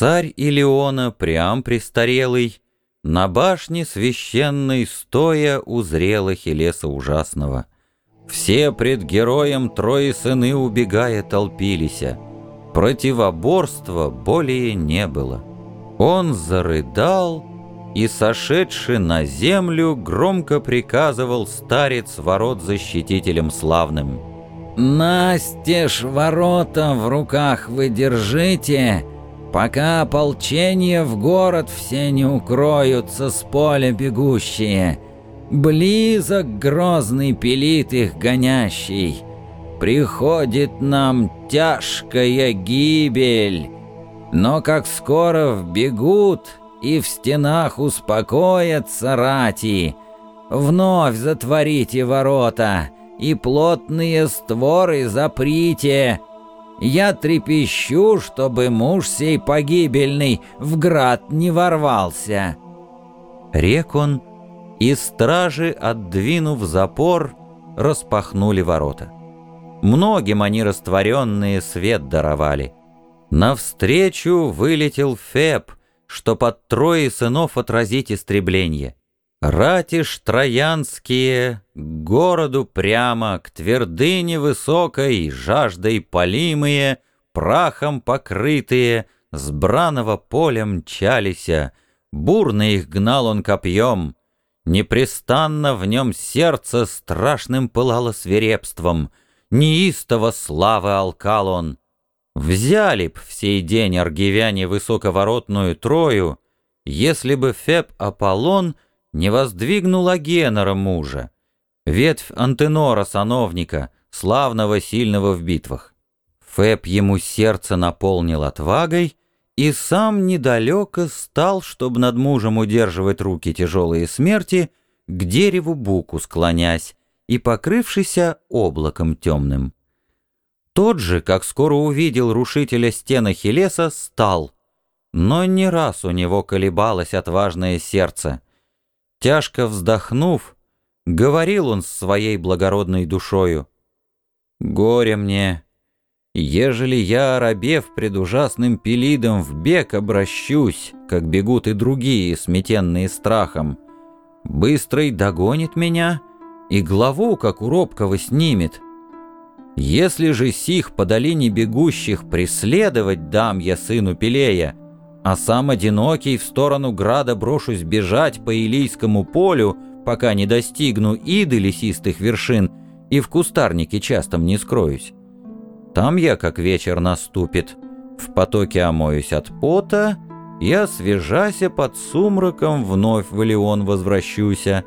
Царь Илиона, Приам престарелый, на башне священной стоя узрел Ахиллеса ужасного. Все пред героем трое сыны убегая толпилися. Противоборства более не было. Он зарыдал и, сошедший на землю, громко приказывал старец ворот защитителям славным: «Настежь ворота в руках вы держите, пока ополчение в город все не укроются с поля бегущие. Близок грозный Пелит их гонящий. Приходит нам тяжкая гибель. Но как скоро вбегут и в стенах успокоятся рати, вновь затворите ворота и плотные створы заприте. Я трепещу, чтобы муж сей погибельный в град не ворвался». Рек он, и стражи, отдвинув запор, распахнули ворота. Многим они растворенные свет даровали. Навстречу вылетел Феб, что под трое сынов отразить истребление. Рати ж троянские к городу прямо, к твердыне высокой, жаждой полимые, прахом покрытые, с браного поля мчалися. Бурно их гнал он копьем. Непрестанно в нем сердце страшным пылало свирепством. Неистово славы алкал он. Взяли б в сей день аргивяне высоковоротную Трою, если бы Феб Аполлон не воздвигнул Агенора мужа, ветвь Антенора сановника, славного сильного в битвах. Феб ему сердце наполнил отвагой и сам недалеко стал, чтобы над мужем удерживать руки тяжелые смерти, к дереву буку склонясь и покрывшийся облаком темным. Тот же, как скоро увидел рушителя стен Ахиллеса, стал, но не раз у него колебалось отважное сердце. Тяжко вздохнув, говорил он с своей благородной душою: «Горе мне, ежели я, оробев пред ужасным Пелидом, в бег обращусь, как бегут и другие, сметенные страхом. Быстрый догонит меня и главу, как у робкого, снимет. Если же сих по долине бегущих преследовать дам я сыну Пелея, а сам одинокий в сторону града брошусь бежать по Илийскому полю, пока не достигну иды лесистых вершин и в кустарнике частом не скроюсь. Там я, как вечер наступит, в потоке омоюсь от пота, и, освежася под сумраком, вновь в Илион возвращуся.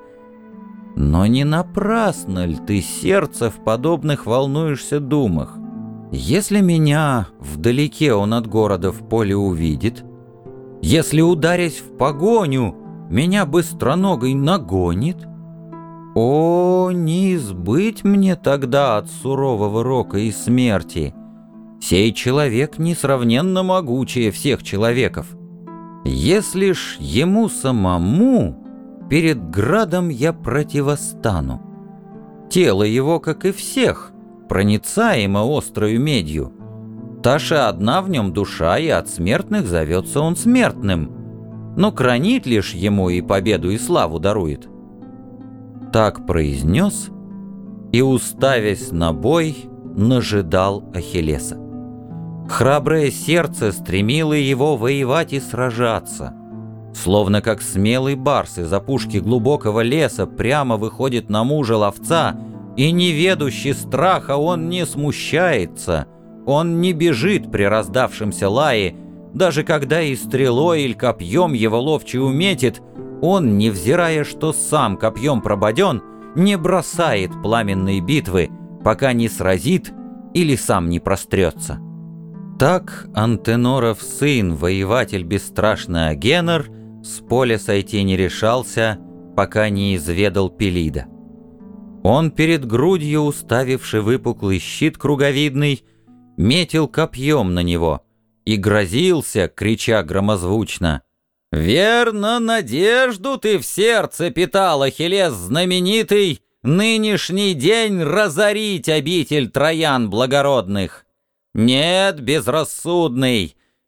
Но не напрасно ль ты, сердце, в подобных волнуешься думах? Если меня вдалеке он от города в поле увидит, если, ударясь в погоню, меня быстроногой нагонит, о, не избыть мне тогда от сурового рока и смерти. Сей человек несравненно могучее всех человеков. Если ж ему самому перед градом я противостану. Тело его, как и всех, проницаемо острою медью. Таша одна в нем душа, и от смертных зовется он смертным. Но кранит лишь ему и победу, и славу дарует». Так произнес и, уставясь на бой, нажидал Ахиллеса. Храброе сердце стремило его воевать и сражаться. Словно как смелый барс из опушки глубокого леса прямо выходит на мужа ловца, и, неведущий страха, он не смущается, он не бежит при раздавшемся лае, даже когда и стрелой или копьем его ловчий уметит, он, невзирая, что сам копьем прободен, не бросает пламенные битвы, пока не сразит или сам не прострется. Так Антеноров сын, воеватель бесстрашный Агенор, с поля сойти не решался, пока не изведал Пелида. Он перед грудью, уставивший выпуклый щит круговидный, метил копьем на него и грозился, крича громозвучно: «Верно, надежду ты в сердце питал, Ахиллес знаменитый, нынешний день разорить обитель троян благородных. Нет, безрассудный,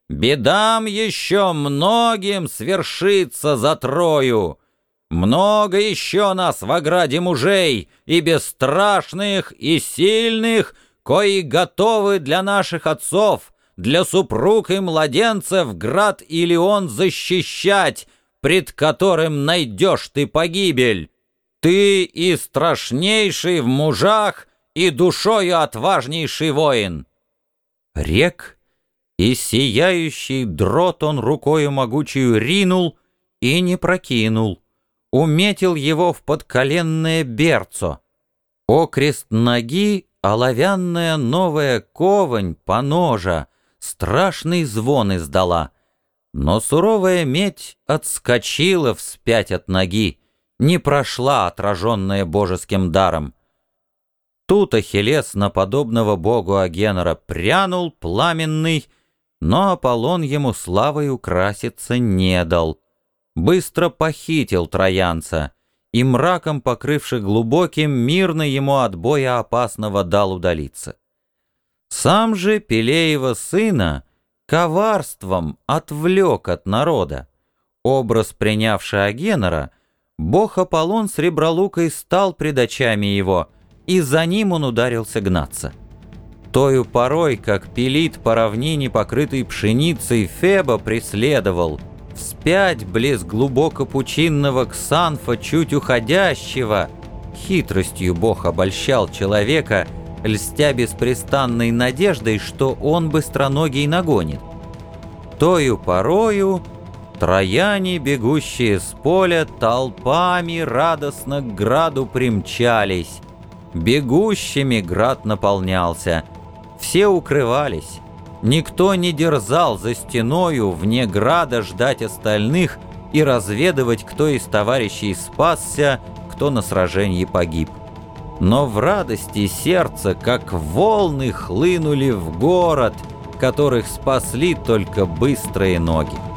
Бедам еще многим свершится за Трою. Много еще нас в ограде мужей, и бесстрашных, и сильных, кои готовы для наших отцов, для супруг и младенцев град Илион защищать, пред которым найдешь ты погибель. Ты и страшнейший в мужах, и душою отважнейший воин. Рек, и сияющий дрот он рукою могучую ринул и не прокинул, уметил его в подколенное берцо. Окрест ноги оловянная новая ковань поножа страшный звон издала, но суровая медь отскочила вспять от ноги, не прошла, отраженная божеским даром. Тут Ахиллес на подобного богу Агенора прянул пламенный, но Аполлон ему славой украситься не дал. Быстро похитил троянца, и мраком покрывши глубоким, мирно ему от боя опасного дал удалиться. Сам же Пелеева сына коварством отвлек от народа. Образ принявший Агенора, бог Аполлон сребролукой стал пред очами его, и за ним он ударился гнаться. Тою порой, как Пелит по равнине, покрытой пшеницей, Феба преследовал, вспять близ глубоко пучинного Ксанфа чуть уходящего, хитростью бог обольщал человека, льстя беспрестанной надеждой, что он быстроногий нагонит. Тою порою трояне, бегущие с поля, толпами радостно к граду примчались. Бегущими град наполнялся. Все укрывались. Никто не дерзал за стеною вне града ждать остальных и разведывать, кто из товарищей спасся, кто на сражении погиб. Но в радости сердца, как волны, хлынули в город, которых спасли только быстрые ноги.